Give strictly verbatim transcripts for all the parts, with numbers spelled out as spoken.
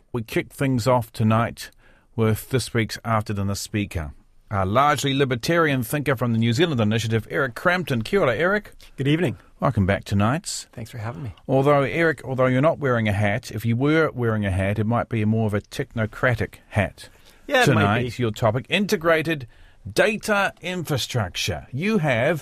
we kick things off tonight with this week's After Dinner speaker, a largely libertarian thinker from the New Zealand Initiative, Eric Crampton. Kia ora, Eric. Good evening. Welcome back to Nights. Thanks for having me. Although, Eric, although you're not wearing a hat, if you were wearing a hat, it might be more of a technocratic hat. Yeah, Tonight, it might be. Your topic, integrated data infrastructure. You have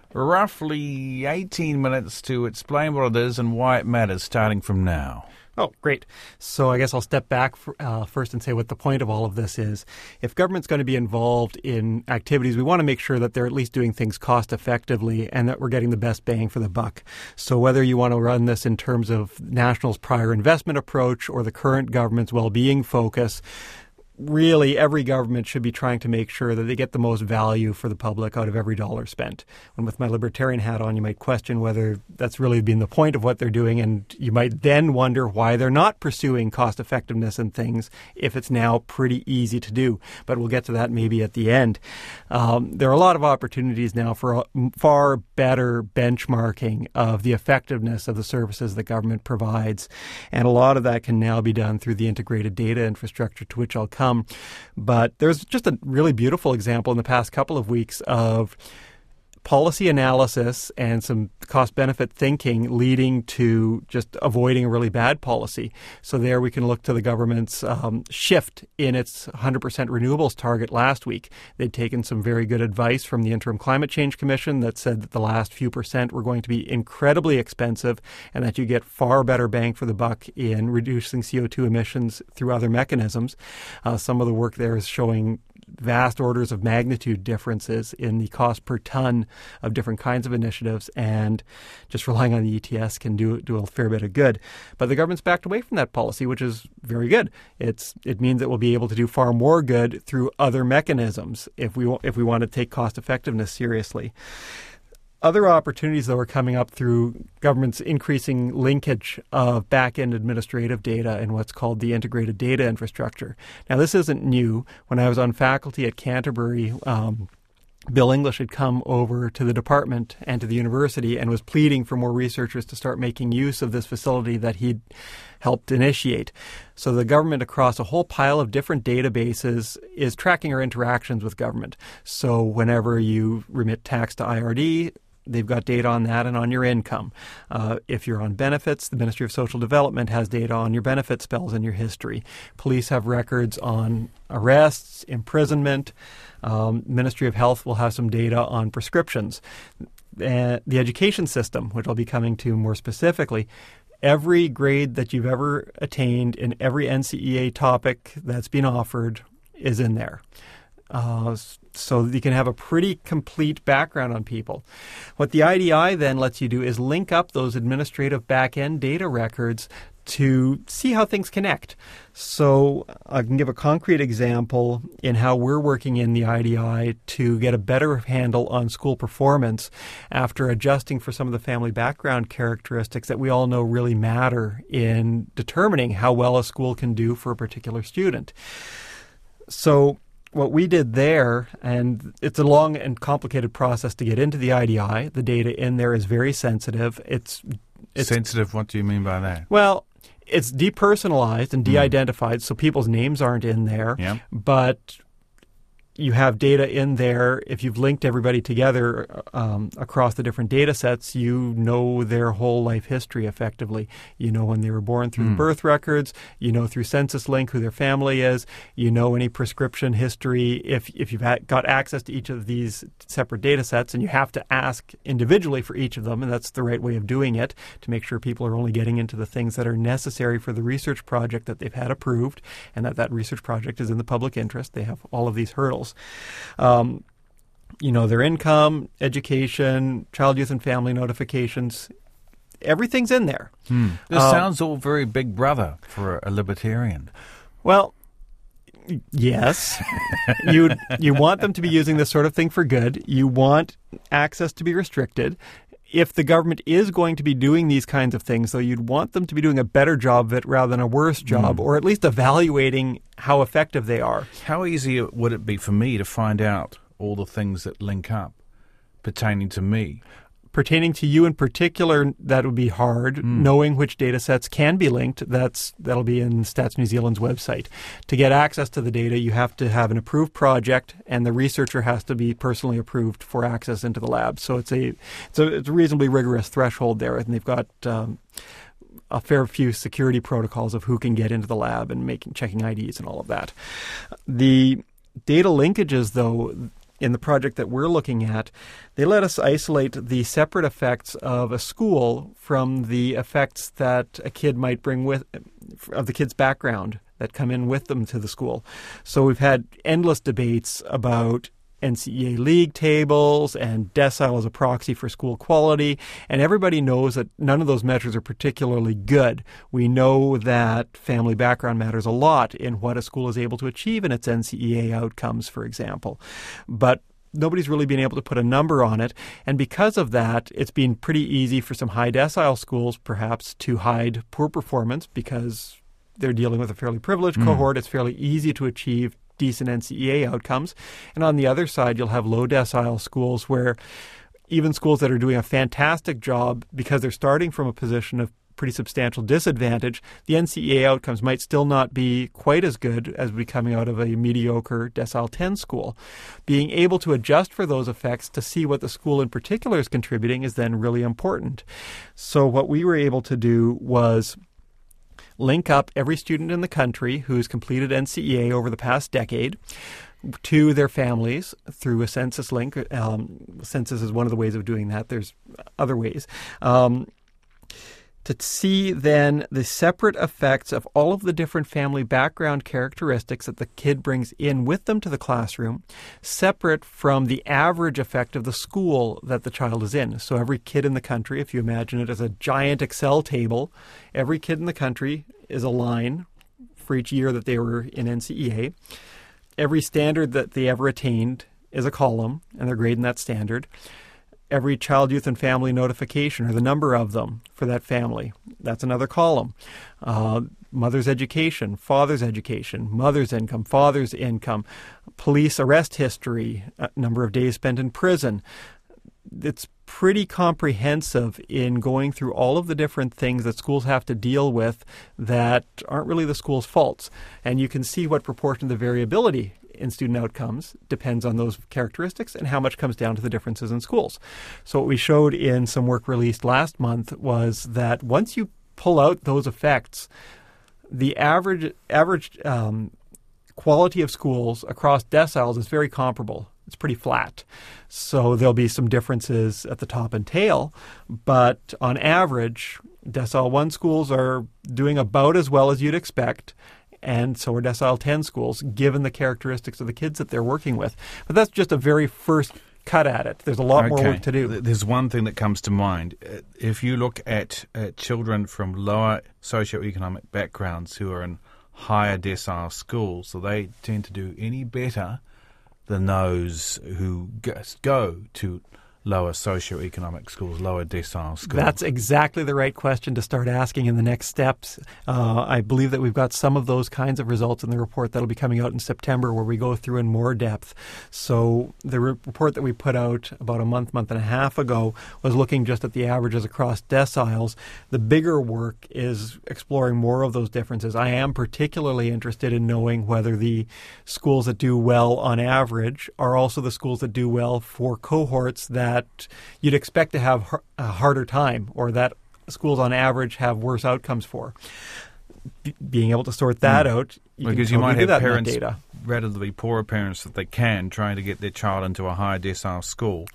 roughly eighteen minutes to explain what it is and why it matters, starting from now. Oh, great. So I guess I'll step back for, uh, first and say what the point of all of this is. If government's going to be involved in activities, we want to make sure that they're at least doing things cost effectively and that we're getting the best bang for the buck. So whether you want to run this in terms of National's prior investment approach or the current government's well-being focus, really, every government should be trying to make sure that they get the most value for the public out of every dollar spent. And with my libertarian hat on, you might question whether that's really been the point of what they're doing, and you might then wonder why they're not pursuing cost effectiveness and things if it's now pretty easy to do. But we'll get to that maybe at the end. Um, there are a lot of opportunities now for far better benchmarking of the effectiveness of the services that government provides. And a lot of that can now be done through the integrated data infrastructure, to which I'll come. But there's just a really beautiful example in the past couple of weeks of policy analysis and some cost-benefit thinking leading to just avoiding a really bad policy. So there we can look to the government's um, shift in its one hundred percent renewables target last week. They'd taken some very good advice from the Interim Climate Change Commission that said that the last few percent were going to be incredibly expensive and that you get far better bang for the buck in reducing C O two emissions through other mechanisms. Uh, some of the work there is showing vast orders of magnitude differences in the cost per ton of different kinds of initiatives, and just relying on the E T S can do do a fair bit of good. But the government's backed away from that policy, which is very good. It's it means that we'll be able to do far more good through other mechanisms if we if we want to take cost effectiveness seriously. Other opportunities, though, are coming up through government's increasing linkage of back-end administrative data and what's called the integrated data infrastructure. Now, this isn't new. When I was on faculty at Canterbury, um, Bill English had come over to the department and to the university and was pleading for more researchers to start making use of this facility that he'd helped initiate. So the government across a whole pile of different databases is tracking our interactions with government. So whenever you remit tax to I R D, they've got data on that and on your income. Uh, if you're on benefits, the Ministry of Social Development has data on your benefit spells and your history. Police have records on arrests, imprisonment. Um, Ministry of Health will have some data on prescriptions. Uh, the education system, which I'll be coming to more specifically, every grade that you've ever attained in every N C E A topic that's been offered is in there. Uh, so you can have a pretty complete background on people. What the I D I then lets you do is link up those administrative back-end data records to see how things connect. So I can give a concrete example in how we're working in the I D I to get a better handle on school performance after adjusting for some of the family background characteristics that we all know really matter in determining how well a school can do for a particular student. So what we did there, and it's a long and complicated process to get into the I D I. The data in there is very sensitive. It's, it's sensitive, what do you mean by that? Well, it's depersonalized and de-identified, mm. so people's names aren't in there. Yeah. But you have data in there. If you've linked everybody together um, across the different data sets, you know their whole life history effectively. You know when they were born through mm. birth records. You know through Census Link who their family is. You know any prescription history. If if you've had, got access to each of these separate data sets, and you have to ask individually for each of them, and that's the right way of doing it to make sure people are only getting into the things that are necessary for the research project that they've had approved, and that that research project is in the public interest. They have all of these hurdles. Um, you know, their income, education, child, youth, and family notifications, everything's in there. Hmm. This um, sounds all very Big Brother for a libertarian. Well, yes. you you want them to be using this sort of thing for good. You want access to be restricted. If the government is going to be doing these kinds of things, though, you'd want them to be doing a better job of it rather than a worse job, mm. or at least evaluating how effective they are. How easy would it be for me to find out all the things that link up pertaining to me? Pertaining to you in particular, that would be hard. Mm. Knowing which data sets can be linked, that's that'll be in Stats New Zealand's website. To get access to the data, you have to have an approved project, and the researcher has to be personally approved for access into the lab. So it's a it's a, it's a reasonably rigorous threshold there, and they've got um, a fair few security protocols of who can get into the lab and making checking I Ds and all of that. The data linkages, though, in the project that we're looking at, they let us isolate the separate effects of a school from the effects that a kid might bring with, of the kid's background that come in with them to the school. So we've had endless debates about N C E A league tables and decile as a proxy for school quality, and everybody knows that none of those measures are particularly good. We know that family background matters a lot in what a school is able to achieve in its N C E A outcomes, for example. But nobody's really been able to put a number on it, and because of that, it's been pretty easy for some high decile schools, perhaps, to hide poor performance because they're dealing with a fairly privileged mm. cohort. It's fairly easy to achieve decent N C E A outcomes. And on the other side, you'll have low decile schools where even schools that are doing a fantastic job, because they're starting from a position of pretty substantial disadvantage, the N C E A outcomes might still not be quite as good as would be coming out of a mediocre decile ten school. Being able to adjust for those effects to see what the school in particular is contributing is then really important. So what we were able to do was link up every student in the country who's completed N C E A over the past decade to their families through a census link. Um, census is one of the ways of doing that. There's other ways. Um, to see then the separate effects of all of the different family background characteristics that the kid brings in with them to the classroom, separate from the average effect of the school that the child is in. So every kid in the country, if you imagine it as a giant Excel table, every kid in the country is a line for each year that they were in N C E A. Every standard that they ever attained is a column, and they're grading that standard. Every child, youth, and family notification, or the number of them for that family, that's another column. Uh, mother's education, father's education, mother's income, father's income, police arrest history, uh, number of days spent in prison. It's pretty comprehensive in going through all of the different things that schools have to deal with that aren't really the school's faults. And you can see what proportion of the variability in student outcomes depends on those characteristics and how much comes down to the differences in schools. So what we showed in some work released last month was that once you pull out those effects, the average average um, quality of schools across deciles is very comparable. It's pretty flat. So there'll be some differences at the top and tail, but on average, decile one schools are doing about as well as you'd expect, and so are decile ten schools, given the characteristics of the kids that they're working with. But that's just a very first cut at it. There's a lot okay. more work to do. There's one thing that comes to mind. If you look at, at children from lower socioeconomic backgrounds who are in higher decile schools, so they tend to do any better than those who go to lower socioeconomic schools, lower decile schools? That's exactly the right question to start asking in the next steps. Uh, I believe that we've got some of those kinds of results in the report that'll be coming out in September, where we go through in more depth. So the re- report that we put out about a month, month and a half ago was looking just at the averages across deciles. The bigger work is exploring more of those differences. I am particularly interested in knowing whether the schools that do well on average are also the schools that do well for cohorts that that you'd expect to have a harder time, or that schools on average have worse outcomes for. B- being able to sort that mm. out, you because can totally you might have do parents, data. relatively poorer parents that they can, trying to get their child into a higher decile school.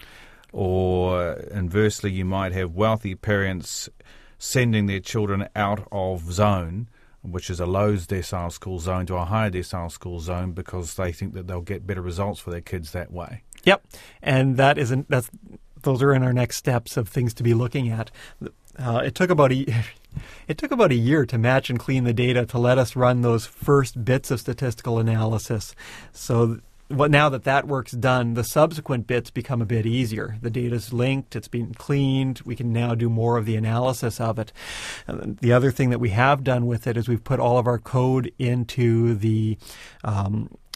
Or inversely, you might have wealthy parents sending their children out of zone, which is a low decile school zone, to a higher decile school zone because they think that they'll get better results for their kids that way. Yep, and that isn't that's those are in our next steps of things to be looking at. Uh, it took about a it took about a year to match and clean the data to let us run those first bits of statistical analysis. So what now that that work's done, the subsequent bits become a bit easier. The data's linked, it's been cleaned, we can now do more of the analysis of it. And the other thing that we have done with it is we've put all of our code into the um,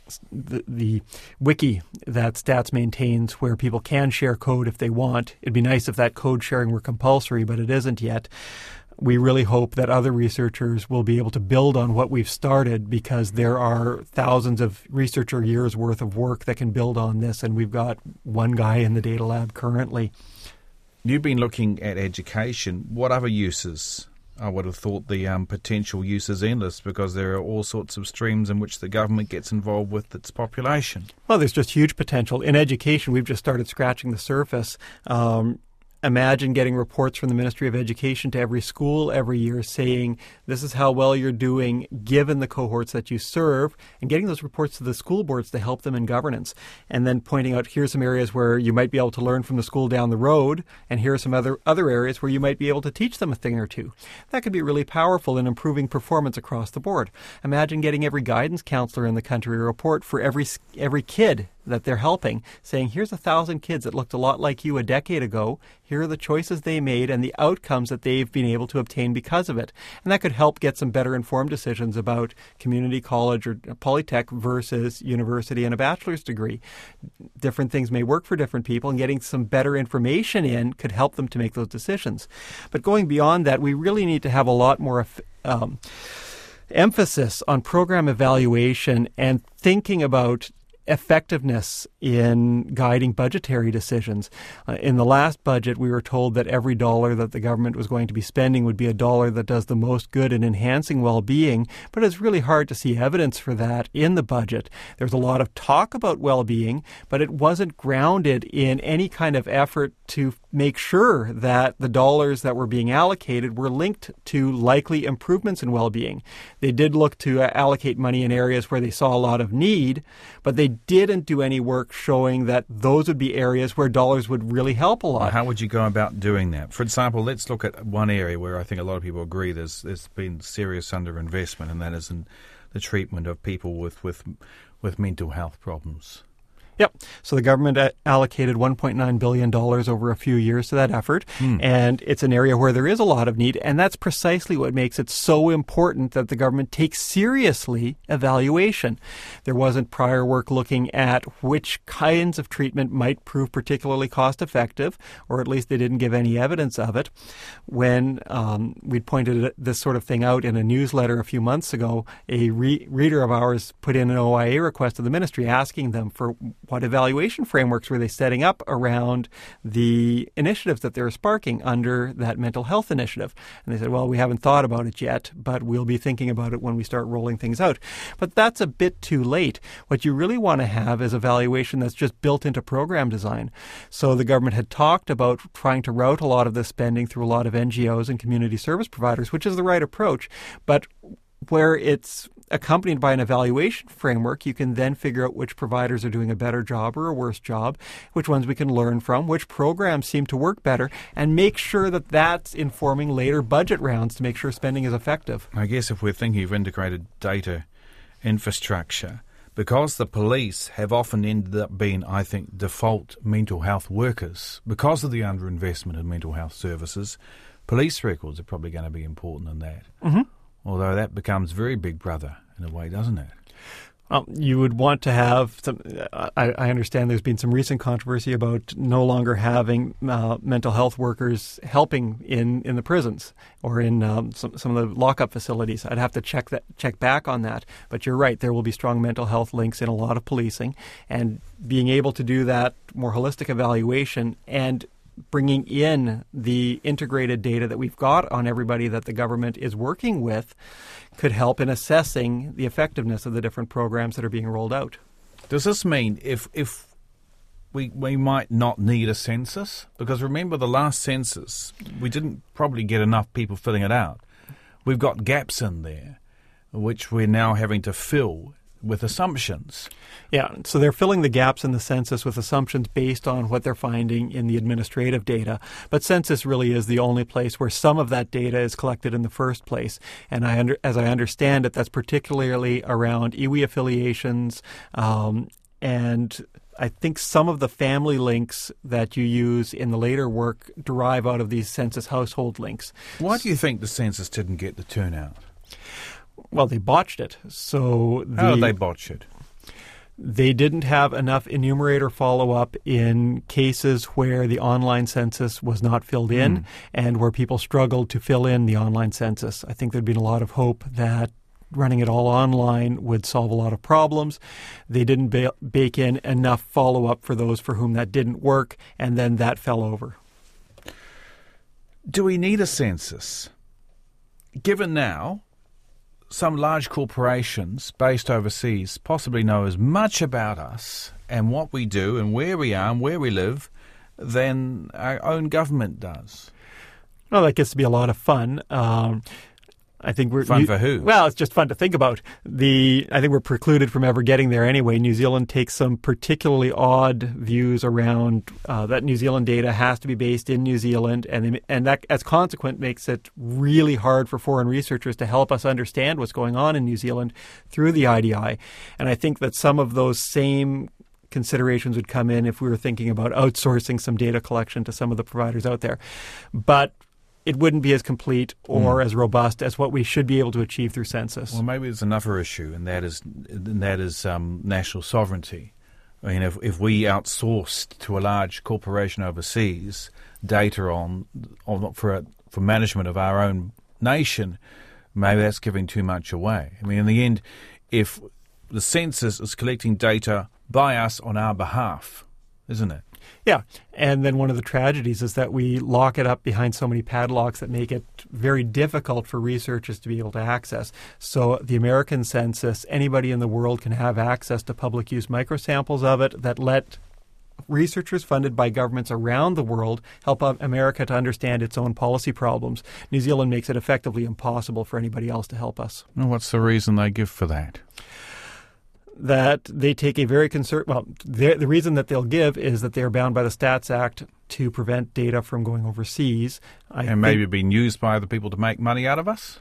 the, the wiki that Stats maintains where people can share code if they want. It'd be nice if that code sharing were compulsory, but it isn't yet. We really hope that other researchers will be able to build on what we've started, because there are thousands of researcher years worth of work that can build on this, and we've got one guy in the data lab currently. You've been looking at education. What other uses? I would have thought the um, potential use is endless, because there are all sorts of streams in which the government gets involved with its population. Well, there's just huge potential. In education, we've just started scratching the surface. Um, Imagine getting reports from the Ministry of Education to every school every year saying, this is how well you're doing given the cohorts that you serve, and getting those reports to the school boards to help them in governance. And then pointing out, here's some areas where you might be able to learn from the school down the road, and here are some other, other areas where you might be able to teach them a thing or two. That could be really powerful in improving performance across the board. Imagine getting every guidance counselor in the country a report for every every kid that they're helping, saying, here's a thousand kids that looked a lot like you a decade ago. Here are the choices they made and the outcomes that they've been able to obtain because of it. And that could help get some better informed decisions about community college or polytech versus university and a bachelor's degree. Different things may work for different people, and getting some better information in could help them to make those decisions. But going beyond that, we really need to have a lot more um, emphasis on program evaluation and thinking about effectiveness in guiding budgetary decisions. Uh, in the last budget, we were told that every dollar that the government was going to be spending would be a dollar that does the most good in enhancing well-being, but it's really hard to see evidence for that in the budget. There's a lot of talk about well-being, but it wasn't grounded in any kind of effort to make sure that the dollars that were being allocated were linked to likely improvements in well-being. They did look to uh, allocate money in areas where they saw a lot of need, but they didn't do any work showing that those would be areas where dollars would really help a lot. Well, how would you go about doing that? For example, let's look at one area where I think a lot of people agree there's there's been serious underinvestment, and that is in the treatment of people with, with, with mental health problems. Yep. So the government allocated one point nine billion dollars over a few years to that effort, mm. and it's an area where there is a lot of need, and that's precisely what makes it so important that the government takes seriously evaluation. There wasn't prior work looking at which kinds of treatment might prove particularly cost-effective, or at least they didn't give any evidence of it. When um, we'd pointed this sort of thing out in a newsletter a few months ago, a re- reader of ours put in an O I A request to the ministry asking them for what evaluation frameworks were they setting up around the initiatives that they were sparking under that mental health initiative? And they said, well, we haven't thought about it yet, but we'll be thinking about it when we start rolling things out. But that's a bit too late. What you really want to have is evaluation that's just built into program design. So the government had talked about trying to route a lot of this spending through a lot of N G Os and community service providers, which is the right approach. But where it's accompanied by an evaluation framework, you can then figure out which providers are doing a better job or a worse job, which ones we can learn from, which programs seem to work better, and make sure that that's informing later budget rounds to make sure spending is effective. I guess if we're thinking of integrated data infrastructure, because the police have often ended up being, I think, default mental health workers, because of the underinvestment in mental health services, police records are probably going to be important in that. Mm-hmm. Although that becomes very big brother in a way, doesn't it? Um, you would want to have some. I, I understand there's been some recent controversy about no longer having uh, mental health workers helping in, in the prisons or in um, some some of the lockup facilities. I'd have to check that check back on that. But you're right, there will be strong mental health links in a lot of policing, and being able to do that more holistic evaluation and bringing in the integrated data that we've got on everybody that the government is working with could help in assessing the effectiveness of the different programs that are being rolled out. Does this mean if if we we might not need a census? Because remember the last census, we didn't probably get enough people filling it out. We've got gaps in there, which we're now having to fill with assumptions. Yeah, so they're filling the gaps in the census with assumptions based on what they're finding in the administrative data. But census really is the only place where some of that data is collected in the first place. And I under, as I understand it, that's particularly around iwi affiliations um, and I think some of the family links that you use in the later work derive out of these census household links. Why do you think the census didn't get the turnout? Well, they botched it. So the, How did they botch it? They didn't have enough enumerator follow-up in cases where the online census was not filled in mm. and where people struggled to fill in the online census. I think there'd been a lot of hope that running it all online would solve a lot of problems. They didn't ba- bake in enough follow-up for those for whom that didn't work, and then that fell over. Do we need a census? Given now some large corporations based overseas possibly know as much about us and what we do and where we are and where we live than our own government does. Well, that gets to be a lot of fun. Um, I think we're fun for who? Well, it's just fun to think about. The I think we're precluded from ever getting there anyway. New Zealand takes some particularly odd views around uh, that New Zealand data has to be based in New Zealand, and and that as consequent makes it really hard for foreign researchers to help us understand what's going on in New Zealand through the I D I. And I think that some of those same considerations would come in if we were thinking about outsourcing some data collection to some of the providers out there. But it wouldn't be as complete or mm. as robust as what we should be able to achieve through census. Well, maybe there's another issue, and that is and that is um, national sovereignty. I mean, if if we outsourced to a large corporation overseas data on, on for a, for management of our own nation, maybe that's giving too much away. I mean, in the end, if the census is collecting data by us on our behalf, isn't it? Yeah, and then one of the tragedies is that we lock it up behind so many padlocks that make it very difficult for researchers to be able to access. So the American census, anybody in the world can have access to public use microsamples of it that let researchers funded by governments around the world help America to understand its own policy problems. New Zealand makes it effectively impossible for anybody else to help us. And what's the reason they give for that? That they take a very concern. Well, the reason that they'll give is that they are bound by the Stats Act to prevent data from going overseas. I and maybe being used by other people to make money out of us?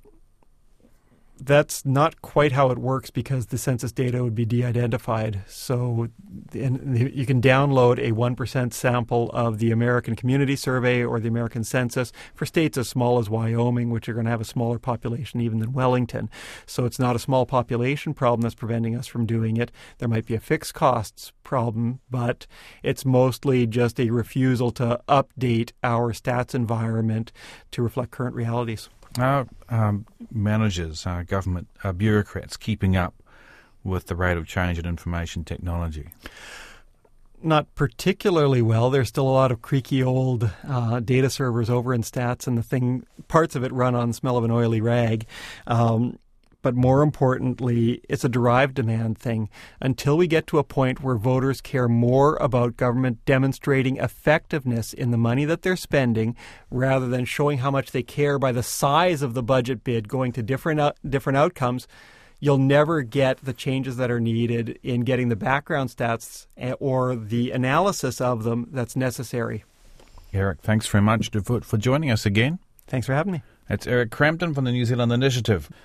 That's not quite how it works because the census data would be de-identified. So and you can download a one percent sample of the American Community Survey or the American Census for states as small as Wyoming, which are going to have a smaller population even than Wellington. So it's not a small population problem that's preventing us from doing it. There might be a fixed costs problem, but it's mostly just a refusal to update our stats environment to reflect current realities. Our um, managers, our government, our bureaucrats keeping up with the rate of change in information technology? Not particularly well. There's still a lot of creaky old uh, data servers over in Stats, and the thing, parts of it run on the smell of an oily rag. Um, But more importantly, it's a derived demand thing. Until we get to a point where voters care more about government demonstrating effectiveness in the money that they're spending rather than showing how much they care by the size of the budget bid going to different uh, different outcomes, you'll never get the changes that are needed in getting the background stats or the analysis of them that's necessary. Eric, thanks very much for, for joining us again. Thanks for having me. That's Eric Crampton from the New Zealand Initiative.